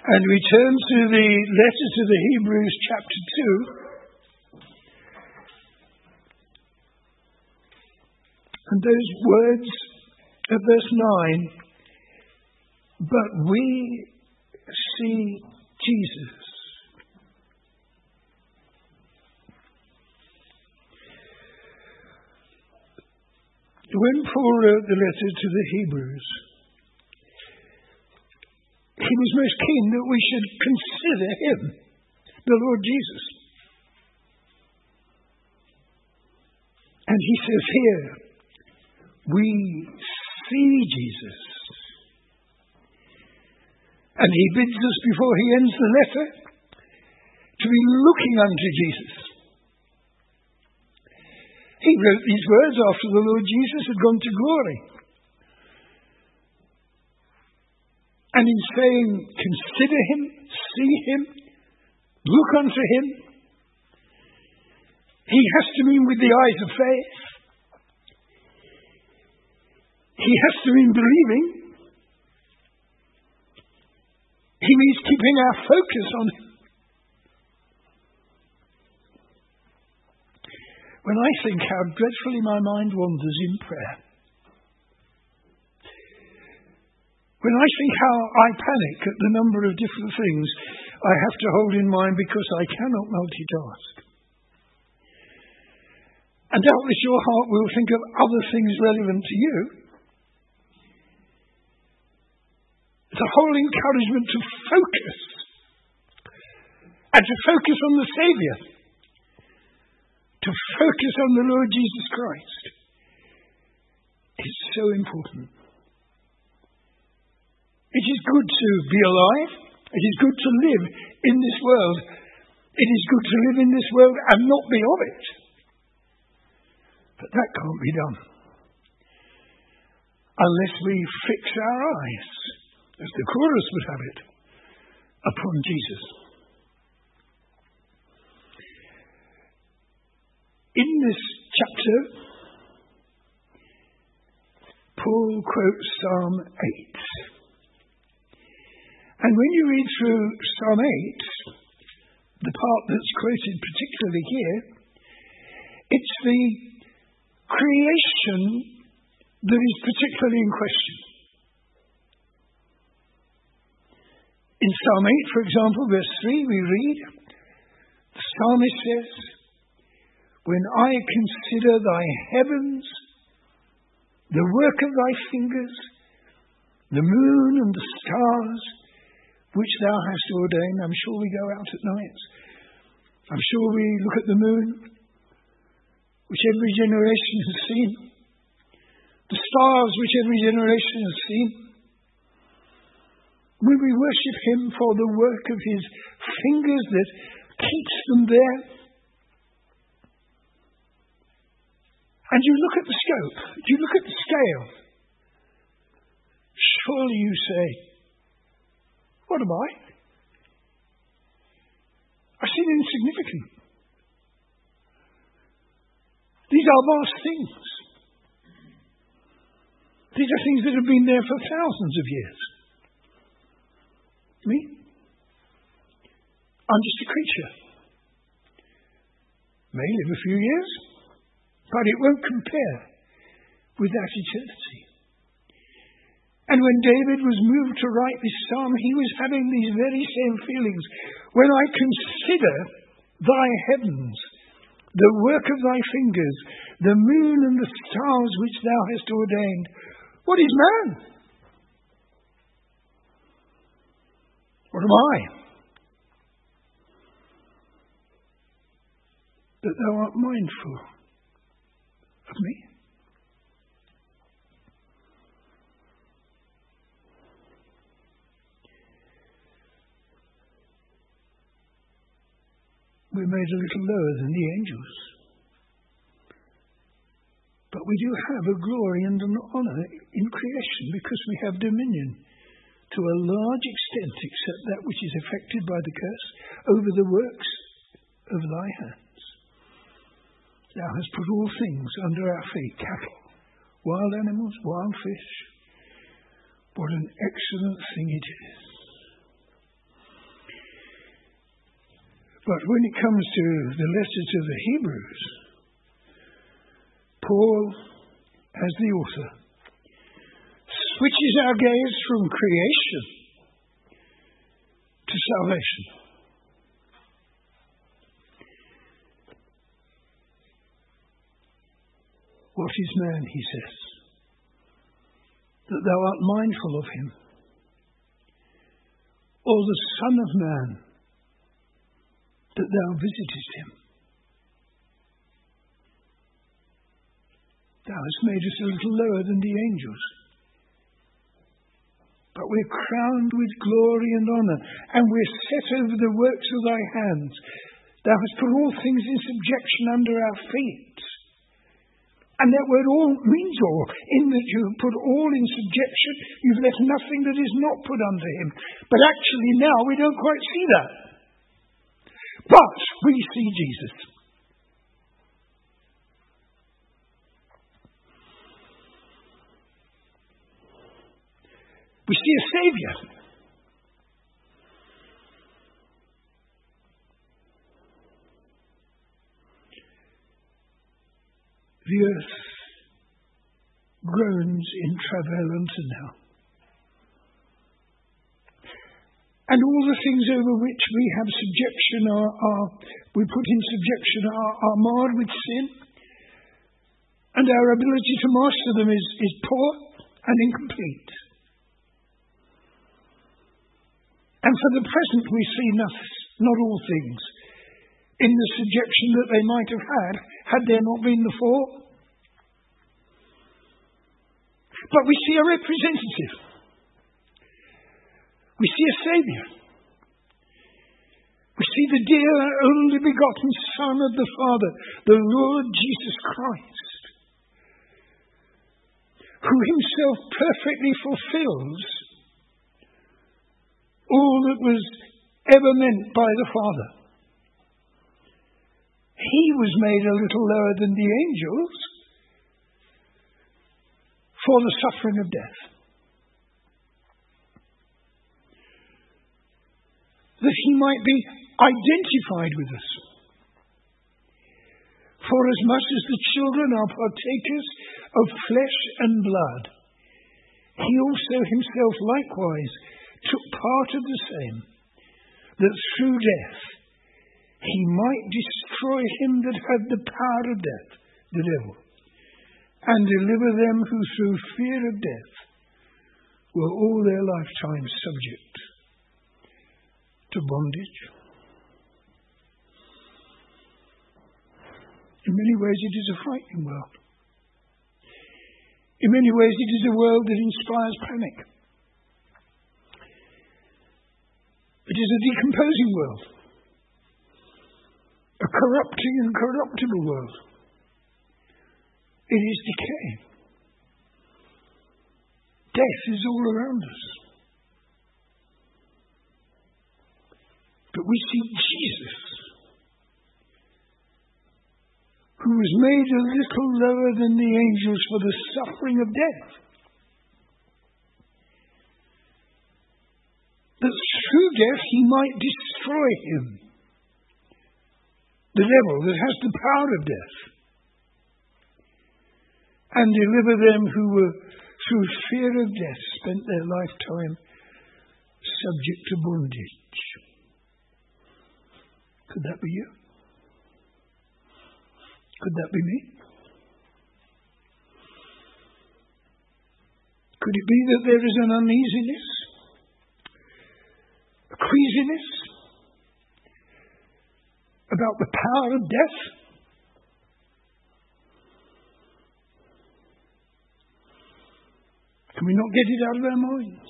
And we turn to the letter to the Hebrews, chapter 2. And those words of verse 9, but we see Jesus. When Paul wrote the letter to the Hebrews, he was most keen that we should consider him, the Lord Jesus. And he says here, we see Jesus. And he bids us, before he ends the letter, to be looking unto Jesus. He wrote these words after the Lord Jesus had gone to glory. And in saying, consider him, see him, look unto him, he has to mean with the eyes of faith. He has to mean believing. He means keeping our focus on him. When I think how dreadfully my mind wanders in prayer, when I think how I panic at the number of different things I have to hold in mind because I cannot multitask. And doubtless your heart will think of other things relevant to you. The whole encouragement to focus and to focus on the Saviour, to focus on the Lord Jesus Christ is so important. It is good to be alive. It is good to live in this world. It is good to live in this world and not be of it. But that can't be done unless we fix our eyes, as the chorus would have it, upon Jesus. In this chapter, Paul quotes Psalm 8. And when you read through Psalm 8, the part that's quoted particularly here, it's the creation that is particularly in question. In Psalm 8, for example, verse 3, we read, the psalmist says, when I consider thy heavens, the work of thy fingers, the moon and the stars, which thou hast ordained. I'm sure we go out at night. I'm sure we look at the moon, which every generation has seen. The stars, which every generation has seen. Will we worship him for the work of his fingers that keeps them there? And you look at the scope, you look at the scale. Surely you say, what am I? I seem insignificant. These are vast things. These are things that have been there for thousands of years. Me? I'm just a creature. May live a few years, but it won't compare with that eternity. And when David was moved to write this psalm, he was having these very same feelings. When I consider thy heavens, the work of thy fingers, the moon and the stars which thou hast ordained, what is man? What am I? That thou art mindful of me. We're made a little lower than the angels. But we do have a glory and an honour in creation because we have dominion to a large extent, except that which is affected by the curse, over the works of thy hands. Thou hast put all things under our feet, cattle, wild animals, wild fish. What an excellent thing it is. But when it comes to the letter to the Hebrews, Paul, as the author, switches our gaze from creation to salvation. What is man, he says, that thou art mindful of him, or the Son of Man, that thou visitest him? Thou hast made us a little lower than the angels, but we're crowned with glory and honour, and we're set over the works of thy hands. Thou hast put all things in subjection under our feet. And that word all means all, in that you have put all in subjection, you've left nothing that is not put under him. But actually now we don't quite see that. But we see Jesus. We see a Saviour. The earth groans in travail unto now. And all the things over which we have subjection we put in subjection are marred with sin. And our ability to master them is poor and incomplete. And for the present we see not all things in the subjection that they might have had there not been the fall. But we see a representative. We see a Saviour. We see the dear only begotten Son of the Father, the Lord Jesus Christ, who himself perfectly fulfills all that was ever meant by the Father. He was made a little lower than the angels for the suffering of death, that he might be identified with us. For as much as the children are partakers of flesh and blood, he also himself likewise took part of the same, that through death he might destroy him that had the power of death, the devil, and deliver them who through fear of death were all their lifetime subject to bondage. In many ways it is a frightening world. In many ways it is a world that inspires panic. It is a decomposing world, a corrupting and corruptible world. It is decaying. Death is all around us. But we see Jesus, who was made a little lower than the angels for the suffering of death, that through death he might destroy him, the devil that has the power of death, and deliver them who were through fear of death spent their lifetime subject to bondage. Could that be you? Could that be me? Could it be that there is an uneasiness, a queasiness about the power of death? Can we not get it out of our minds?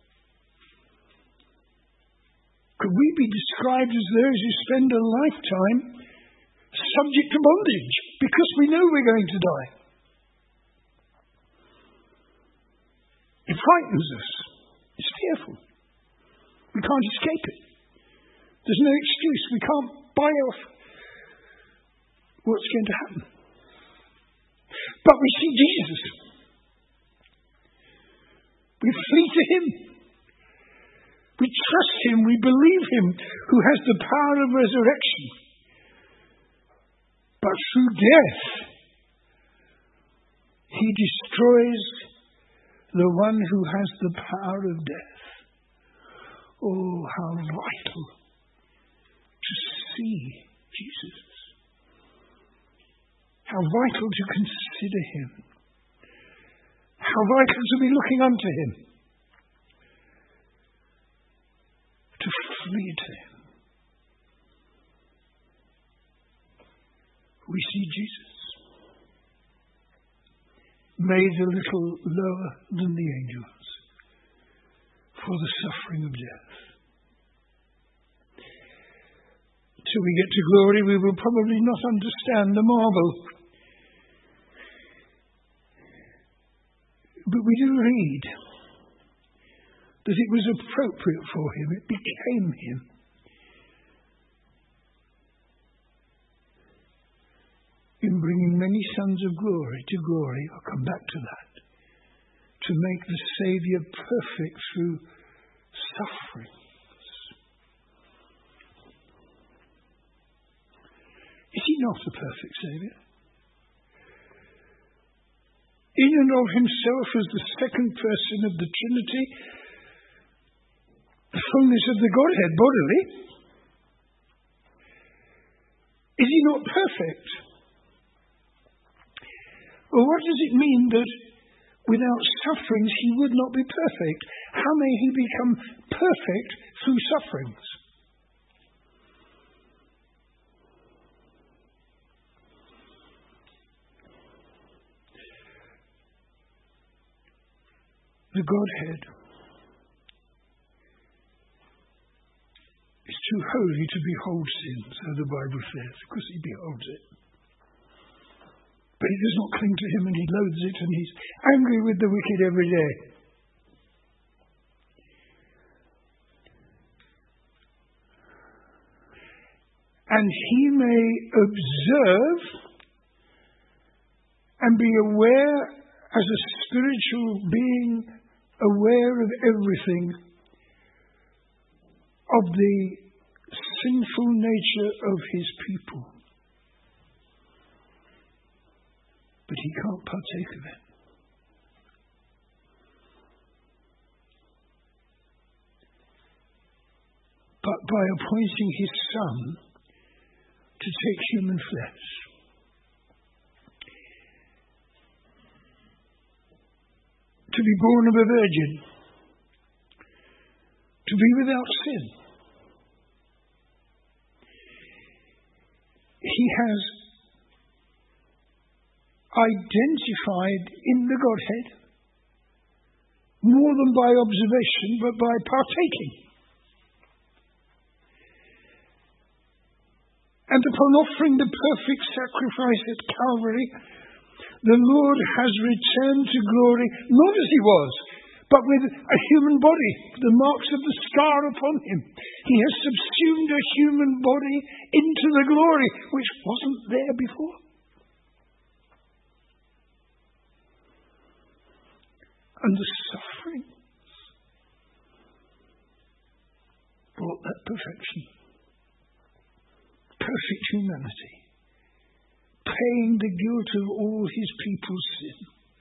Could we be described as those who spend a lifetime subject to bondage because we know we're going to die? It frightens us. It's fearful. We can't escape it. There's no excuse. We can't buy off what's going to happen. But we see Jesus. We flee to him. We trust him, we believe him, who has the power of resurrection. But through death, he destroys the one who has the power of death. Oh, how vital to see Jesus. How vital to consider him. How vital to be looking unto him. To flee to him. We see Jesus made a little lower than the angels for the suffering of death. Till we get to glory, we will probably not understand the marvel. But we do read that it was appropriate for him, it became him. In bringing many sons of glory to glory, I'll come back to that, to make the Saviour perfect through sufferings. Is he not a perfect Saviour? In and of himself as the second person of the Trinity, the fullness of the Godhead bodily, is he not perfect? Well, what does it mean that without sufferings he would not be perfect? How may he become perfect through sufferings? The Godhead is too holy to behold sin, so the Bible says. Of course he beholds it. But he does not cling to him, and he loathes it, and he's angry with the wicked every day. And he may observe and be aware as a spiritual being, aware of everything, of the sinful nature of his people. But he can't partake of it. But by appointing his Son to take human flesh, to be born of a virgin, to be without sin, he has identified in the Godhead more than by observation, but by partaking. And upon offering the perfect sacrifice at Calvary, the Lord has returned to glory, not as he was, but with a human body, the marks of the scar upon him. He has subsumed a human body into the glory which wasn't there before. And the suffering brought that perfection. Perfect humanity, paying the guilt of all his people's sin,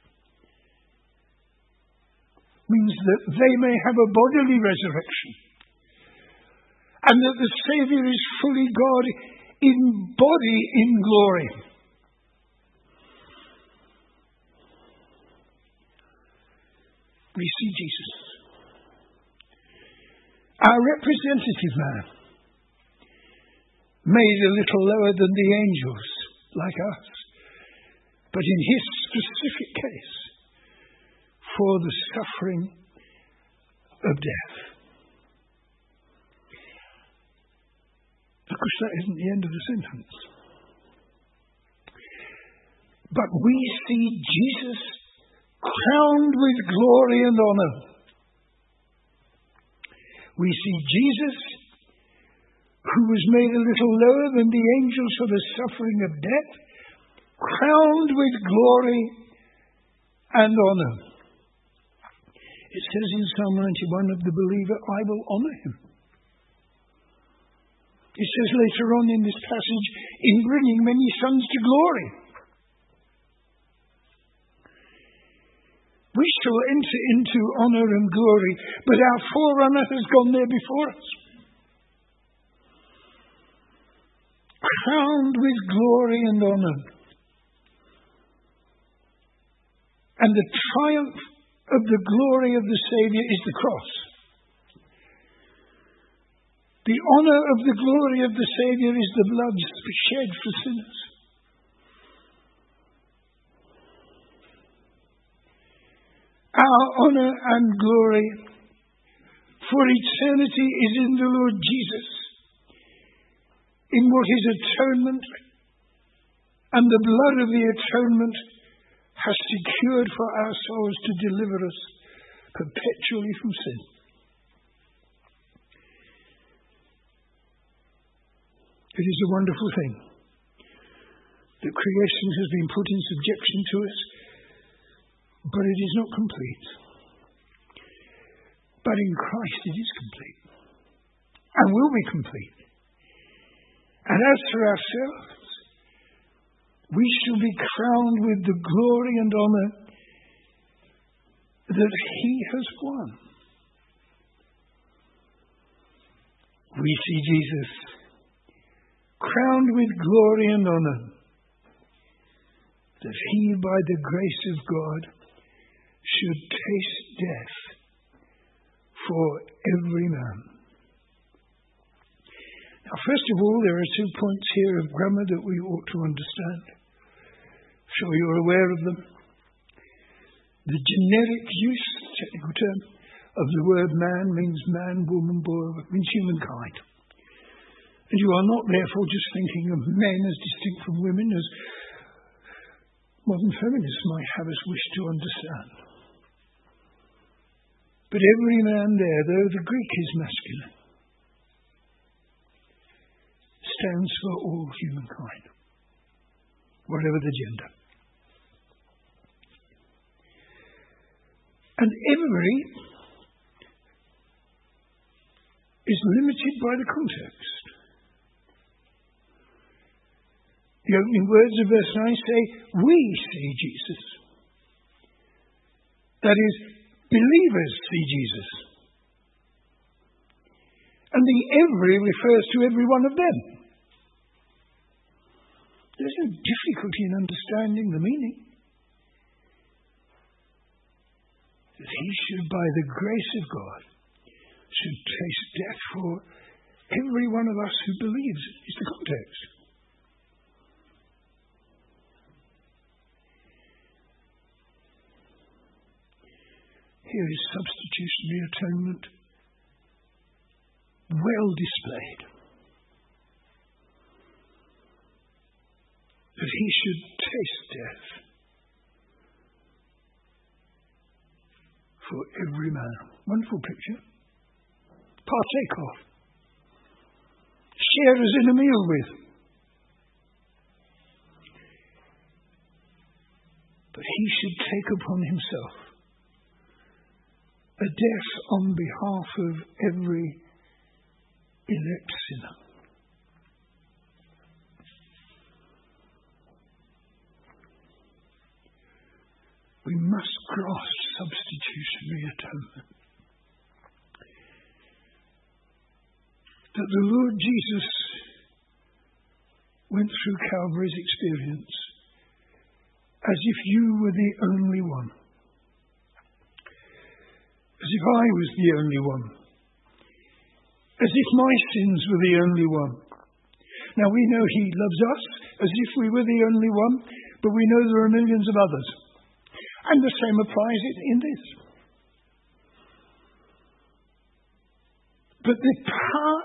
means that they may have a bodily resurrection, and that the Saviour is fully God in body in glory. We see Jesus, our representative man, made a little lower than the angels, like us, but in his specific case, for the suffering of death. Of course, that isn't the end of the sentence. But we see Jesus crowned with glory and honor. We see Jesus, who was made a little lower than the angels for the suffering of death, crowned with glory and honor. It says in Psalm 91 of the believer, I will honour him. It says later on in this passage, in bringing many sons to glory. We shall enter into honour and glory, but our forerunner has gone there before us. Crowned with glory and honour. And the triumph of the glory of the Saviour is the cross. The honour of the glory of the Saviour is the blood shed for sinners. Our honour and glory for eternity is in the Lord Jesus, in what His atonement and the blood of the atonement has secured for our souls to deliver us perpetually from sin. It is a wonderful thing that creation has been put in subjection to us, but it is not complete. But in Christ it is complete and will be complete. And as for ourselves, we shall be crowned with the glory and honour that He has won. We see Jesus crowned with glory and honour, that He, by the grace of God, should taste death for every man. Now, first of all, there are 2 points here of grammar that we ought to understand. Sure you're aware of them. The generic use, technical term, of the word man means man, woman, boy, means humankind. And you are not therefore just thinking of men as distinct from women, as modern feminists might have us wish to understand. But every man there, though the Greek is masculine, stands for all humankind, whatever the gender. And every is limited by the context. The opening words of verse 9 say, we see Jesus. That is, believers see Jesus. And the every refers to every one of them. There's no difficulty in understanding the meaning. That He should, by the grace of God, should taste death for every one of us who believes is the context. Here is substitutionary atonement well displayed. That He should taste death for every man. Wonderful picture. Partake of. Sharers in a meal with. But He should take upon Himself a death on behalf of every elect sinner. We must grasp substitutionary atonement. That the Lord Jesus went through Calvary's experience as if you were the only one. As if I was the only one. As if my sins were the only one. Now we know He loves us as if we were the only one, but we know there are millions of others. And the same applies in this. But the power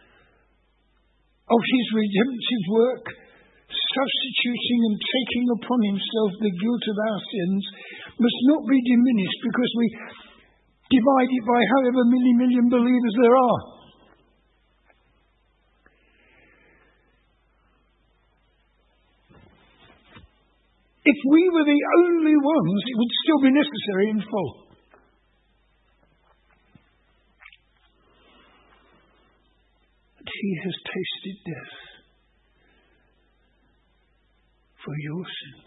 of His redemptive work, substituting and taking upon Himself the guilt of our sins, must not be diminished because we divide it by however many million believers there are. If we were the only ones, it would still be necessary in full. he has tasted death for your sin.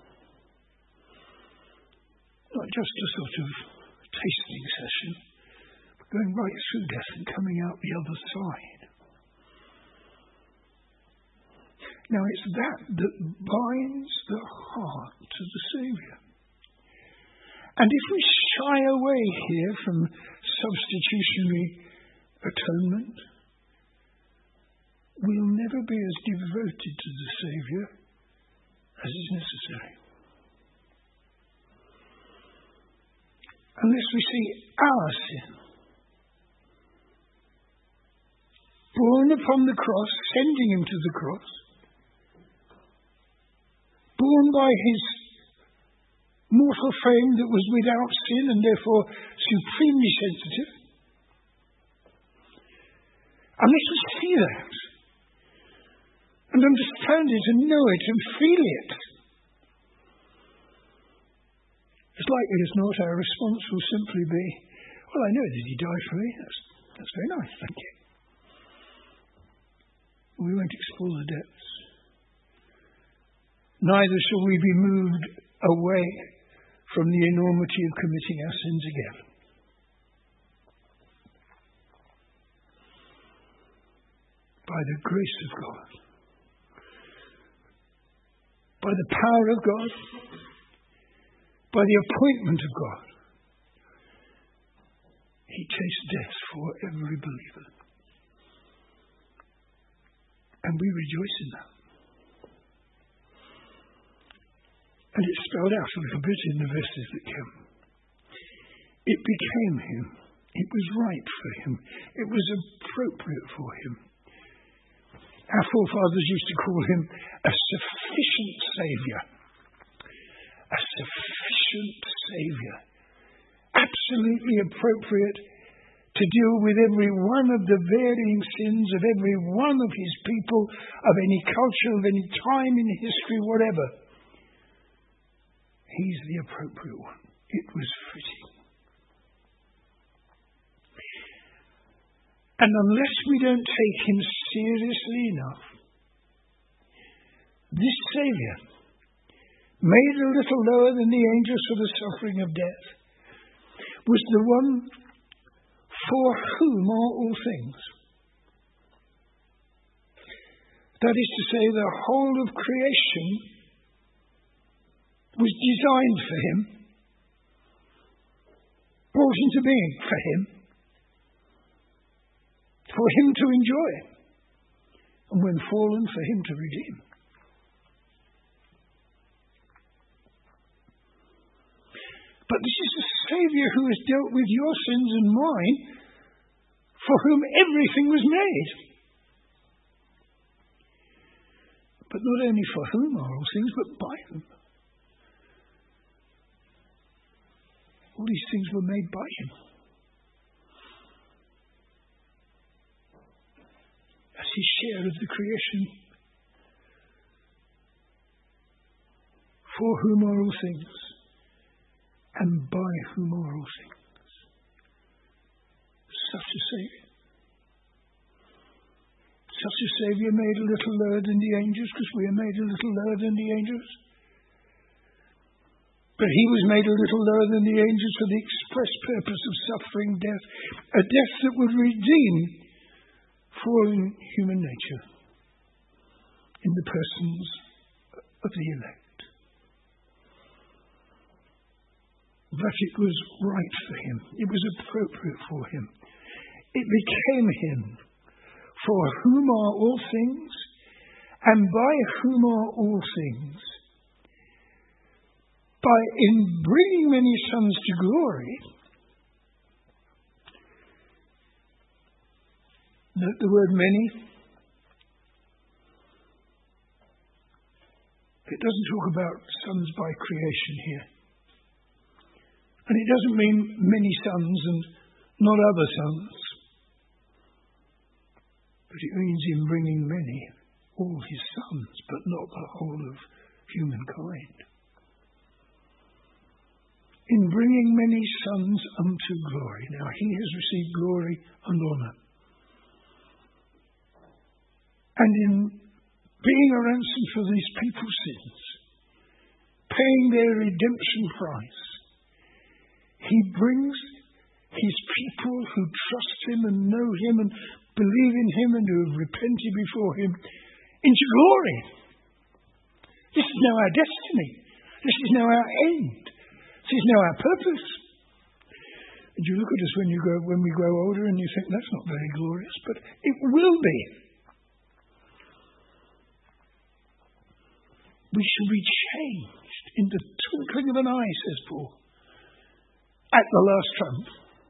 Not just a sort of tasting session, but going right through death and coming out the other side. Now it's that binds the heart to the Saviour. And if we shy away here from substitutionary atonement, we'll never be as devoted to the Saviour as is necessary. Unless we see our sin borne upon the cross, sending him to the cross, born by his mortal frame that was without sin and therefore supremely sensitive. Unless we see that and understand it and know it and feel it, as likely as not our response will simply be, well, I know that he died for me. That's very nice, thank you. We won't explore the depths. Neither shall we be moved away from the enormity of committing our sins again. By the grace of God, by the power of God, by the appointment of God, he tastes death for every believer. And we rejoice in that. And it's spelled out a little bit in the verses that come. It became him. It was right for him. It was appropriate for him. Our forefathers used to call him a sufficient Saviour. A sufficient Saviour. Absolutely appropriate to deal with every one of the varying sins of every one of his people, of any culture, of any time in history, whatever. He's the appropriate one. It was fitting. And unless we don't take him seriously enough, this Saviour, made a little lower than the angels for the suffering of death, was the one for whom are all things. That is to say, the whole of creation was designed for him, brought into being for him to enjoy, and when fallen, for him to redeem. But this is a Saviour who has dealt with your sins and mine, for whom everything was made. But not only for whom are all things, but by whom. All these things were made by him. As his share of the creation. For whom are all things, and by whom are all things. Such a Saviour. Such a Saviour made a little lower than the angels, because we are made a little lower than the angels. But he was made a little lower than the angels for the express purpose of suffering death, a death that would redeem fallen human nature in the persons of the elect. But it was right for him. It was appropriate for him. It became him, for whom are all things, and by whom are all things. By in bringing many sons to glory, note the word many. It doesn't talk about sons by creation here. And it doesn't mean many sons and not other sons. But it means in bringing many, all his sons, but not the whole of humankind. In bringing many sons unto glory. Now he has received glory and honour. And in being a ransom for these people's sins, paying their redemption price, he brings his people who trust him and know him and believe in him and who have repented before him into glory. This is now our destiny. This is now our end. This is now our purpose. And you look at us when we grow older and you think that's not very glorious, but it will be. We shall be changed in the twinkling of an eye, says Paul, at the last trump.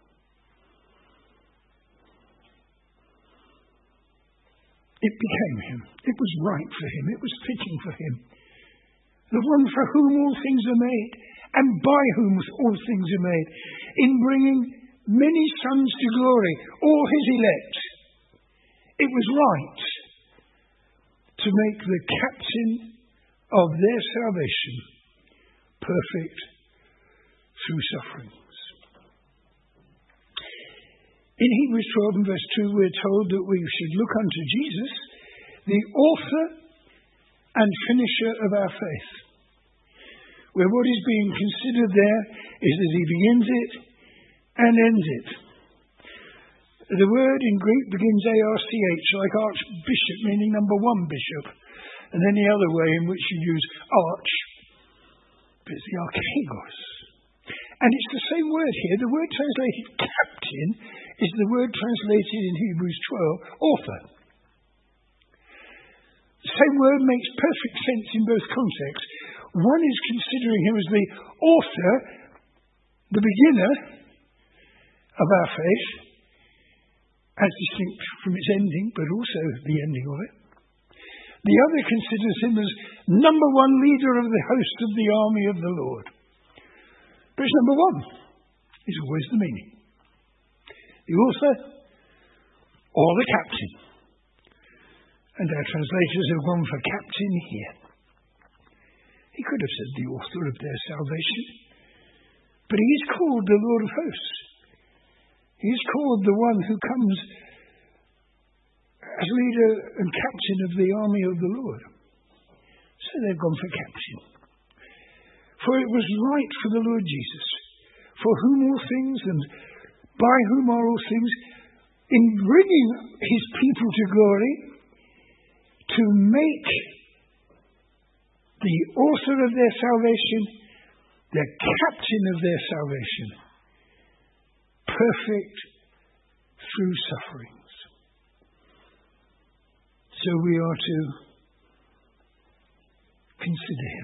It became him. It was right for him. It was fitting for him. The one for whom all things are made, and by whom all things are made, in bringing many sons to glory, all his elect. It was right to make the captain of their salvation perfect through sufferings. In Hebrews 12 and verse 2, we're told that we should look unto Jesus, the author and finisher of our faith. Where what is being considered there is that he begins it and ends it. The word in Greek begins ARCH, like archbishop, meaning number one bishop. And then the other way in which you use arch, but it's the archegos. And it's the same word here. The word translated captain is the word translated in Hebrews 12, author. The same word makes perfect sense in both contexts. One is considering him as the author, the beginner of our faith, as distinct from its ending, but also the ending of it. The other considers him as number one leader of the host of the army of the Lord. But it's number one. It's always the meaning. The author or the captain. And our translators have gone for captain here. He could have said the author of their salvation. But he is called the Lord of hosts. He is called the one who comes as leader and captain of the army of the Lord. So they've gone for captain. For it was right for the Lord Jesus, for whom all things and by whom are all things, in bringing his people to glory, to make the author of their salvation, the captain of their salvation, perfect through sufferings. So we are to consider him.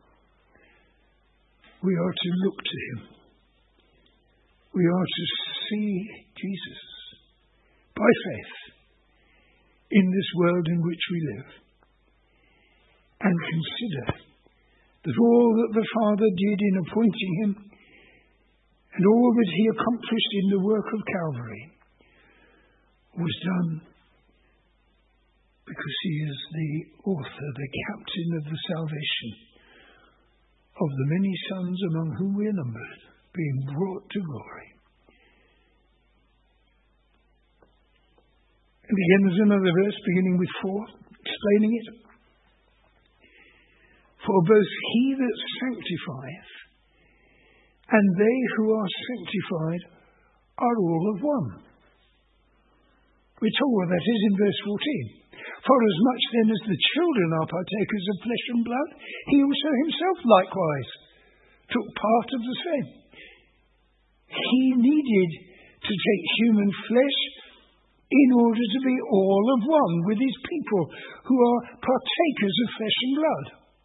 We are to look to him. We are to see Jesus by faith in this world in which we live and consider that all that the Father did in appointing him and all that he accomplished in the work of Calvary was done because he is the author, the captain of the salvation of the many sons among whom we are numbered, being brought to glory. And again there's another verse beginning with 4, explaining it. For both he that sanctifieth and they who are sanctified are all of one. We're told what that is in verse 14. For as much then as the children are partakers of flesh and blood, he also himself likewise took part of the same. He needed to take human flesh in order to be all of one with his people who are partakers of flesh and blood.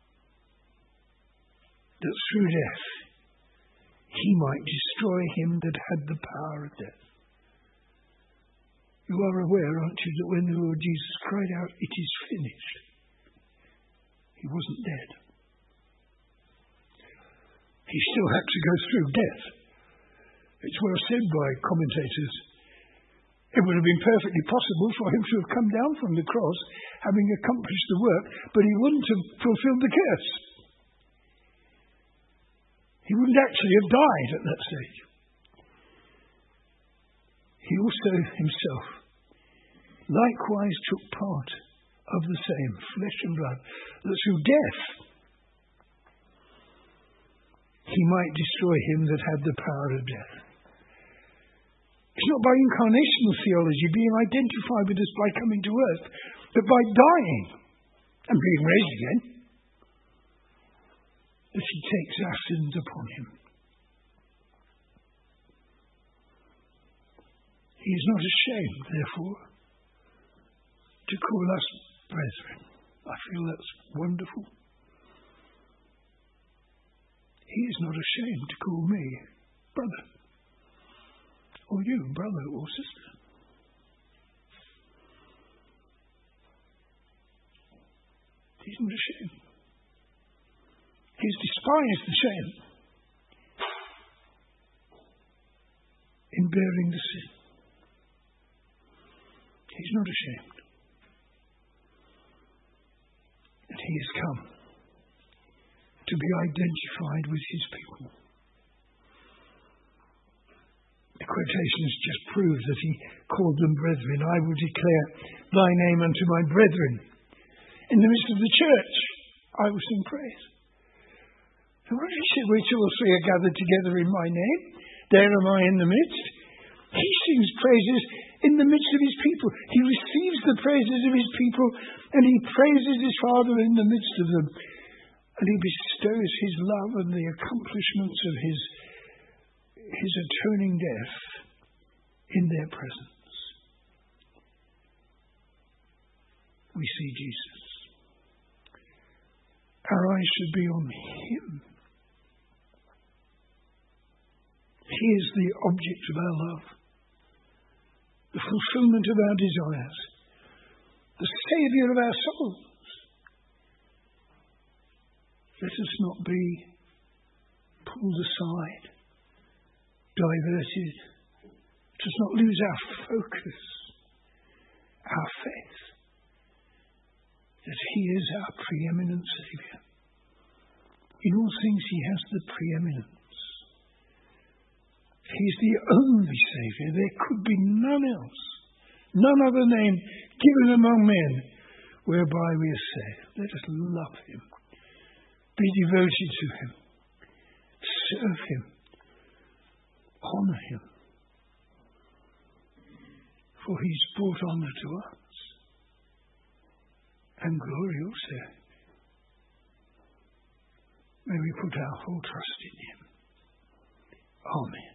That through death he might destroy him that had the power of death. You are aware, aren't you, that when the Lord Jesus cried out, "It is finished," he wasn't dead. He still had to go through death. It's well said by commentators. It would have been perfectly possible for him to have come down from the cross, having accomplished the work, but he wouldn't have fulfilled the curse. He wouldn't actually have died at that stage. He also himself likewise took part of the same flesh and blood, that through death he might destroy him that had the power of death. It's not by incarnational theology, being identified with us by coming to earth, but by dying and being raised again, that he takes our sins upon him. He is not ashamed, therefore, to call us brethren. I feel that's wonderful. He is not ashamed to call me brother, or you brother or sister. He's not ashamed. He's despised the shame in bearing the sin. He's not ashamed. And he has come to be identified with his people. The quotations just prove that he called them brethren. I will declare thy name unto my brethren. In the midst of the church, I will sing praise. And what did he say? Where two or three are gathered together in my name, there am I in the midst. He sings praises in the midst of his people. He receives the praises of his people, and he praises his Father in the midst of them. And he bestows his love and the accomplishments of his atoning death in their presence. We see Jesus. Our eyes should be on him. He is the object of our love, the fulfillment of our desires, the Saviour of our souls. Let us not be pulled aside, diverted. Let us not lose our focus, our faith, that he is our preeminent Saviour. In all things he has the preeminence. He is the only Saviour. There could be none else, none other name given among men whereby we are saved. Let us love him, be devoted to him, serve him, honour him. For he's brought honour to us and glory also. May we put our whole trust in him. Amen.